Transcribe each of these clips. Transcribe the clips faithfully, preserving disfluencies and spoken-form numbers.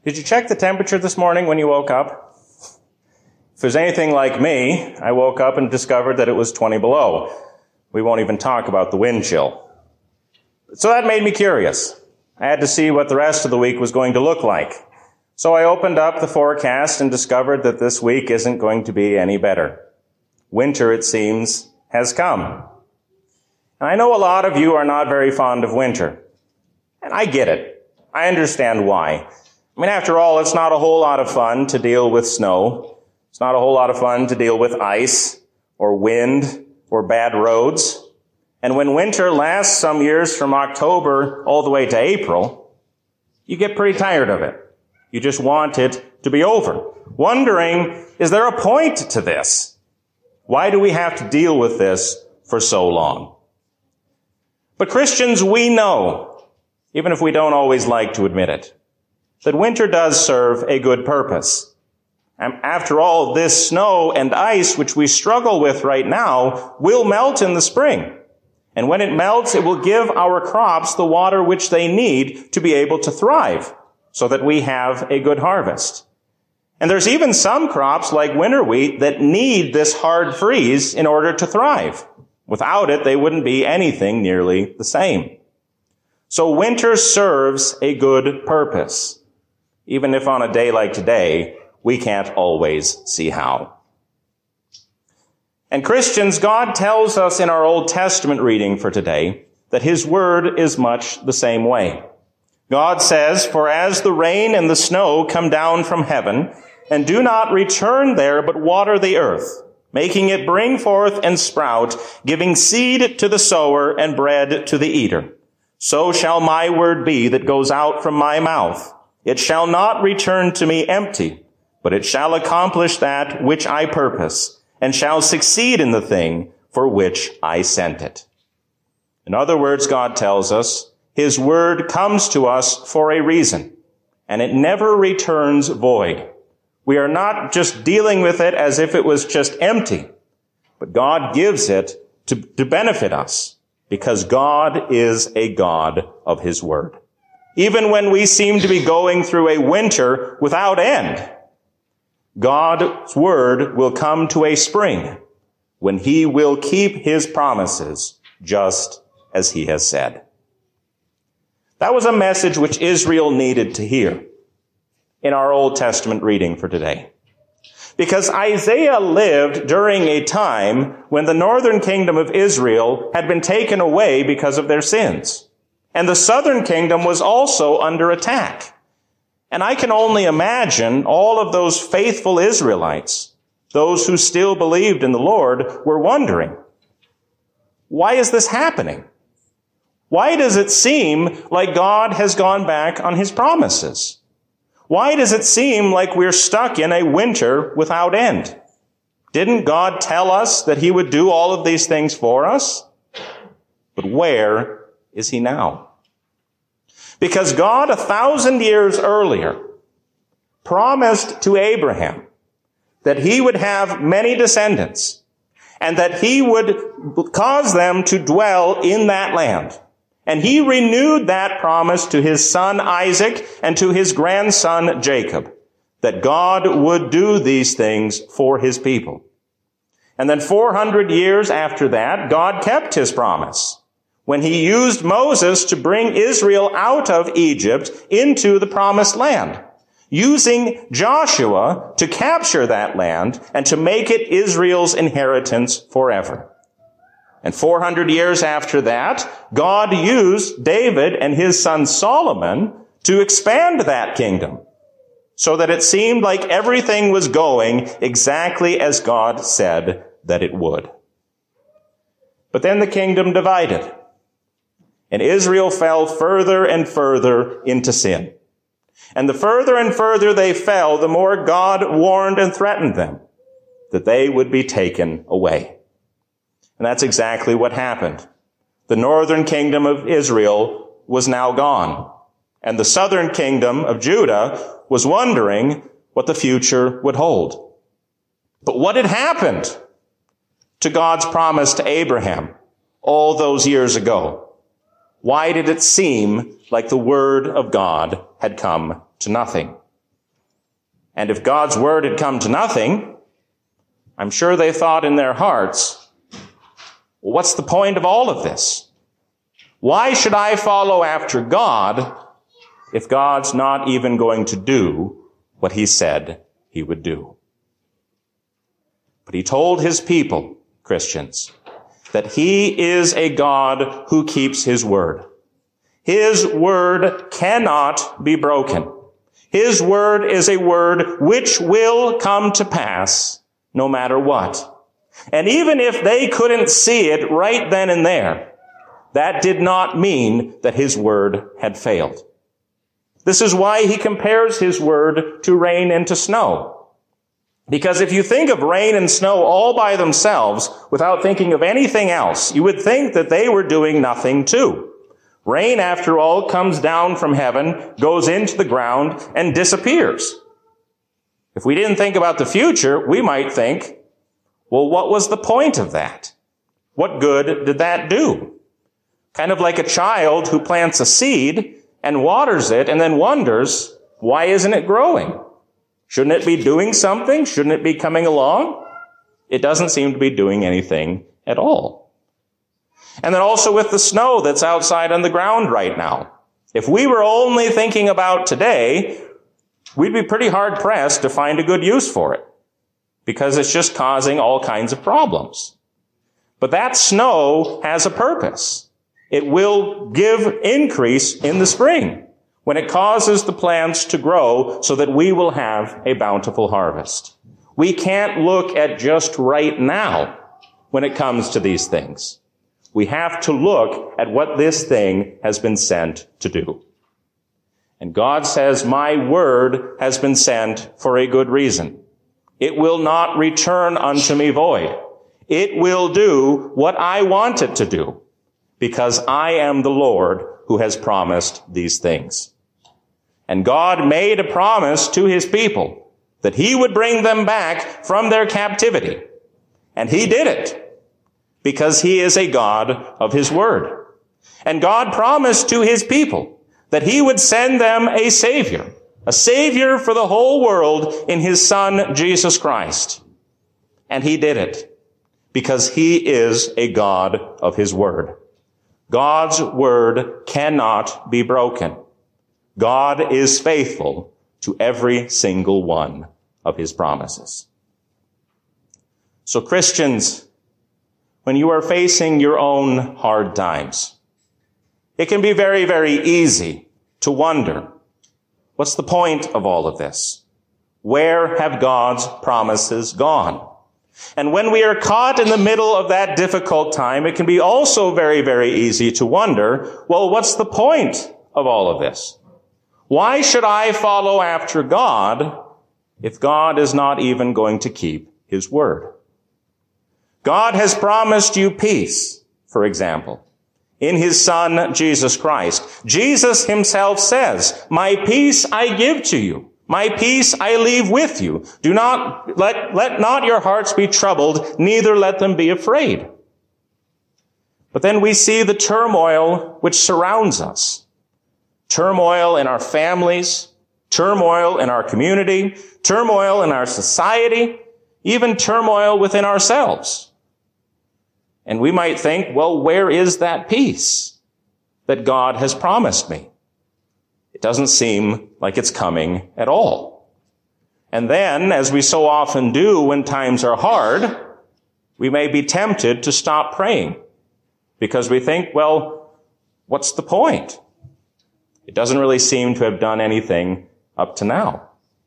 Did you check the temperature this morning when you woke up? If there's anything like me, I woke up and discovered that it was twenty below. We won't even talk about the wind chill. So that made me curious. I had to see what the rest of the week was going to look like. So I opened up the forecast and discovered that this week isn't going to be any better. Winter, it seems, has come. And I know a lot of you are not very fond of winter. And I get it. I understand why. I mean, after all, it's not a whole lot of fun to deal with snow. It's not a whole lot of fun to deal with ice or wind or bad roads. And when winter lasts some years from October all the way to April, you get pretty tired of it. You just want it to be over, wondering, is there a point to this? Why do we have to deal with this for so long? But Christians, we know, even if we don't always like to admit it, that winter does serve a good purpose. And after all, this snow and ice, which we struggle with right now, will melt in the spring. And when it melts, it will give our crops the water which they need to be able to thrive, so that we have a good harvest. And there's even some crops, like winter wheat, that need this hard freeze in order to thrive. Without it, they wouldn't be anything nearly the same. So winter serves a good purpose, even if on a day like today, we can't always see how. And Christians, God tells us in our Old Testament reading for today that His Word is much the same way. God says, "For as the rain and the snow come down from heaven, and do not return there, but water the earth, making it bring forth and sprout, giving seed to the sower and bread to the eater, so shall my word be that goes out from my mouth. It shall not return to me empty, but it shall accomplish that which I purpose, and shall succeed in the thing for which I sent it." In other words, God tells us, His word comes to us for a reason, and it never returns void. We are not just dealing with it as if it was just empty, but God gives it to, to benefit us, because God is a God of His word. Even when we seem to be going through a winter without end, God's word will come to a spring when He will keep His promises just as He has said. That was a message which Israel needed to hear in our Old Testament reading for today. Because Isaiah lived during a time when the northern kingdom of Israel had been taken away because of their sins. And the southern kingdom was also under attack. And I can only imagine all of those faithful Israelites, those who still believed in the Lord, were wondering, why is this happening? Why does it seem like God has gone back on His promises? Why does it seem like we're stuck in a winter without end? Didn't God tell us that He would do all of these things for us? But where is He now? Because God, a thousand years earlier, promised to Abraham that he would have many descendants and that He would cause them to dwell in that land. And He renewed that promise to His son Isaac and to his grandson Jacob, that God would do these things for His people. And then four hundred years after that, God kept His promise when He used Moses to bring Israel out of Egypt into the promised land, using Joshua to capture that land and to make it Israel's inheritance forever. And four hundred years after that, God used David and his son Solomon to expand that kingdom, so that it seemed like everything was going exactly as God said that it would. But then the kingdom divided, and Israel fell further and further into sin. And the further and further they fell, the more God warned and threatened them that they would be taken away. And that's exactly what happened. The northern kingdom of Israel was now gone, and the southern kingdom of Judah was wondering what the future would hold. But what had happened to God's promise to Abraham all those years ago? Why did it seem like the word of God had come to nothing? And if God's word had come to nothing, I'm sure they thought in their hearts, well, what's the point of all of this? Why should I follow after God if God's not even going to do what he said he would do? But he told his people, Christians, that he is a God who keeps his word. His word cannot be broken. His word is a word which will come to pass no matter what. And even if they couldn't see it right then and there, that did not mean that his word had failed. This is why he compares his word to rain and to snow. Because if you think of rain and snow all by themselves without thinking of anything else, you would think that they were doing nothing too. Rain, after all, comes down from heaven, goes into the ground, and disappears. If we didn't think about the future, we might think, well, what was the point of that? What good did that do? Kind of like a child who plants a seed and waters it and then wonders, why isn't it growing? Shouldn't it be doing something? Shouldn't it be coming along? It doesn't seem to be doing anything at all. And then also with the snow that's outside on the ground right now. If we were only thinking about today, we'd be pretty hard pressed to find a good use for it, because it's just causing all kinds of problems. But that snow has a purpose. It will give increase in the spring when it causes the plants to grow so that we will have a bountiful harvest. We can't look at just right now when it comes to these things. We have to look at what this thing has been sent to do. And God says, my word has been sent for a good reason. It will not return unto me void. It will do what I want it to do, because I am the Lord who has promised these things. And God made a promise to his people that he would bring them back from their captivity. And he did it, because he is a God of his word. And God promised to his people that he would send them a Savior, a Savior for the whole world in his Son, Jesus Christ. And he did it, because he is a God of his word. God's word cannot be broken. God is faithful to every single one of his promises. So Christians, when you are facing your own hard times, it can be very, very easy to wonder, what's the point of all of this? Where have God's promises gone? And when we are caught in the middle of that difficult time, it can be also very, very easy to wonder, well, what's the point of all of this? Why should I follow after God if God is not even going to keep his word? God has promised you peace, for example, in his Son, Jesus Christ. Jesus himself says, my peace I give to you. My peace I leave with you. Do not, let, let not your hearts be troubled, neither let them be afraid. But then we see the turmoil which surrounds us. Turmoil in our families, turmoil in our community, turmoil in our society, even turmoil within ourselves. And we might think, well, where is that peace that God has promised me? It doesn't seem like it's coming at all. And then, as we so often do when times are hard, we may be tempted to stop praying because we think, well, what's the point? It doesn't really seem to have done anything up to now.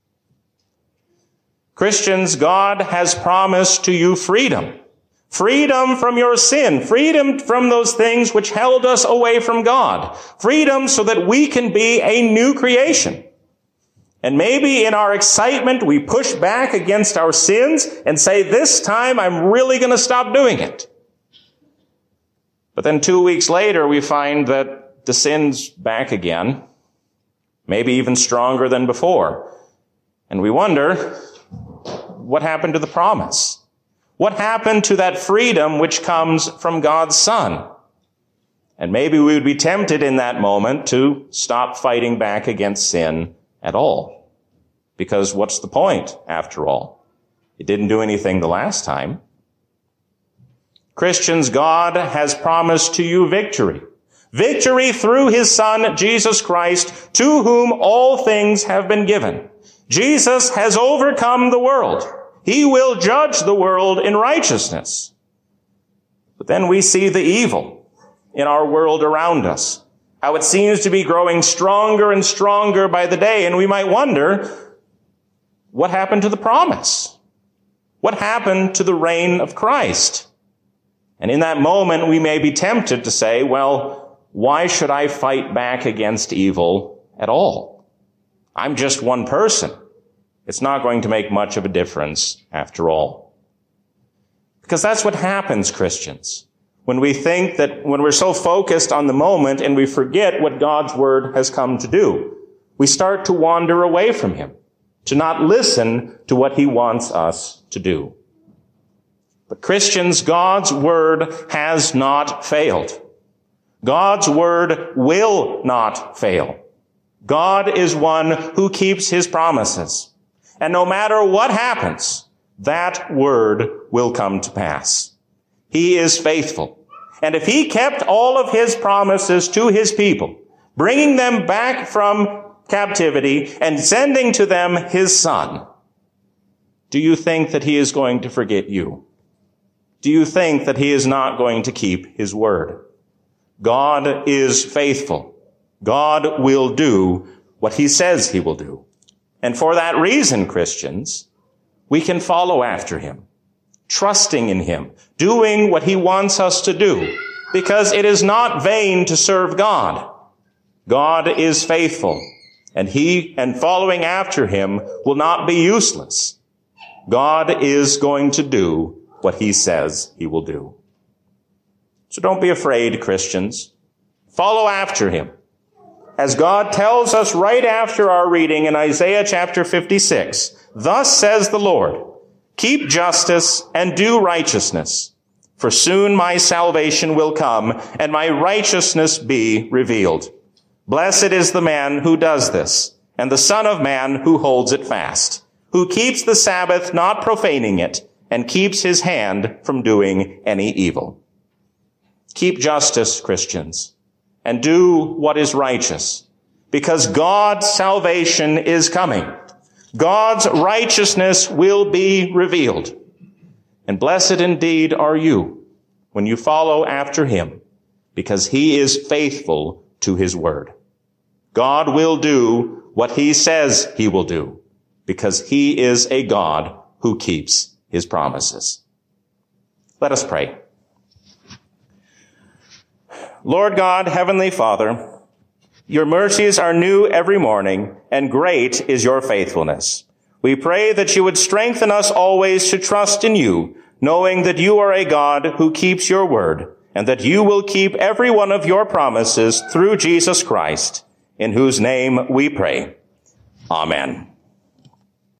Christians, God has promised to you freedom. Freedom from your sin. Freedom from those things which held us away from God. Freedom so that we can be a new creation. And maybe in our excitement, we push back against our sins and say, this time I'm really going to stop doing it. But then two weeks later, we find that the sin's back again, maybe even stronger than before. And we wonder, what happened to the promise? What happened to that freedom which comes from God's Son? And maybe we would be tempted in that moment to stop fighting back against sin at all. Because what's the point, after all? It didn't do anything the last time. Christians, God has promised to you victory. Victory through his Son, Jesus Christ, to whom all things have been given. Jesus has overcome the world. He will judge the world in righteousness. But then we see the evil in our world around us, how it seems to be growing stronger and stronger by the day, and we might wonder, what happened to the promise? What happened to the reign of Christ? And in that moment, we may be tempted to say, well, why should I fight back against evil at all? I'm just one person. It's not going to make much of a difference after all. Because that's what happens, Christians, when we think that when we're so focused on the moment and we forget what God's word has come to do. We start to wander away from him, to not listen to what he wants us to do. But Christians, God's word has not failed. God's word will not fail. God is one who keeps his promises. And no matter what happens, that word will come to pass. He is faithful. And if he kept all of his promises to his people, bringing them back from captivity and sending to them his Son, do you think that he is going to forget you? Do you think that he is not going to keep his word? God is faithful. God will do what he says he will do. And for that reason, Christians, we can follow after him, trusting in him, doing what he wants us to do, because it is not vain to serve God. God is faithful, and he and following after him will not be useless. God is going to do what he says he will do. So don't be afraid, Christians. Follow after him. As God tells us right after our reading in Isaiah chapter fifty-six, thus says the Lord, keep justice and do righteousness, for soon my salvation will come and my righteousness be revealed. Blessed is the man who does this, and the Son of Man who holds it fast, who keeps the Sabbath, not profaning it, and keeps his hand from doing any evil. Keep justice, Christians, and do what is righteous, because God's salvation is coming. God's righteousness will be revealed. And blessed indeed are you when you follow after him, because he is faithful to his word. God will do what he says he will do, because he is a God who keeps his promises. Let us pray. Lord God, Heavenly Father, your mercies are new every morning, and great is your faithfulness. We pray that you would strengthen us always to trust in you, knowing that you are a God who keeps your word, and that you will keep every one of your promises through Jesus Christ, in whose name we pray. Amen.